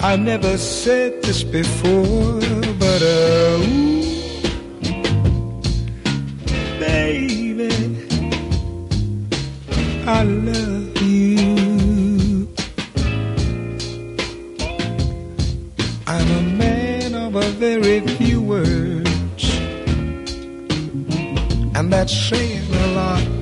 I never said this before, but ooh, baby, I love you. I'm a man of a very few words, and that's saying a lot.